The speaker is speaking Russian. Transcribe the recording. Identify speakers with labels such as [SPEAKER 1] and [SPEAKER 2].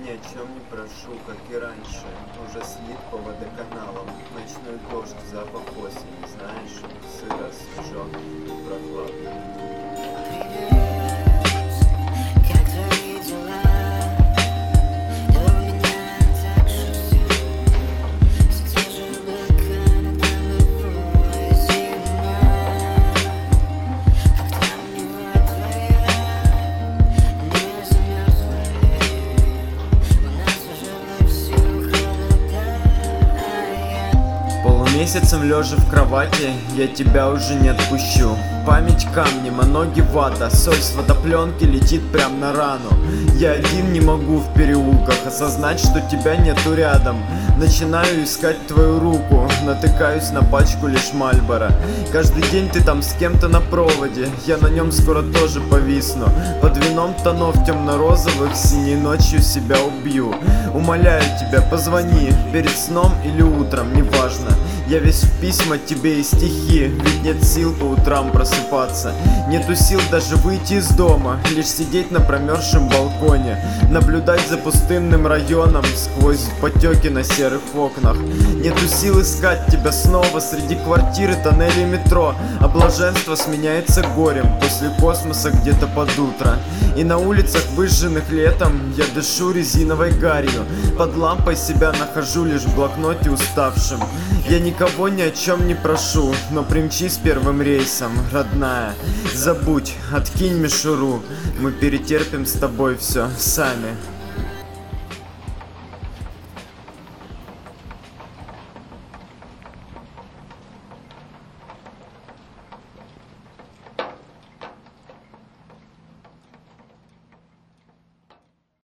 [SPEAKER 1] ни о чем не прошу, как и раньше. Уже слит по водоканалам. Ночной дождь, запах осени, знаешь, сыро, свежо и прохладно. Месяцем лежа в кровати, я тебя уже не отпущу. Память камнем, а ноги вата. Соль с водопленки летит прям на рану. Я один не могу в переулках осознать, что тебя нету рядом. Начинаю искать твою руку, натыкаюсь на пачку лишь Мальборо. Каждый день ты там с кем-то на проводе, я на нем скоро тоже повисну. Под вином тонов темно-розовых синей ночью себя убью. Умоляю тебя, позвони перед сном или утром, неважно. Я весь в письма тебе и стихи, ведь нет сил по утрам просыпаться. Нету сил даже выйти из дома, лишь сидеть на промерзшем балконе. Наблюдать за пустынным районом сквозь потеки на серых окнах. Нету сил искать тебя снова среди квартиры, тоннелей, метро. А блаженство сменяется горем после космоса где-то под утро. И на улицах, выжженных летом, я дышу резиновой гарью. Под лампой себя нахожу лишь в блокноте уставшим. Я никого ни о чем не прошу, но примчись первым рейсом, родная. Забудь, откинь мишуру, мы перетерпим с тобой все сами.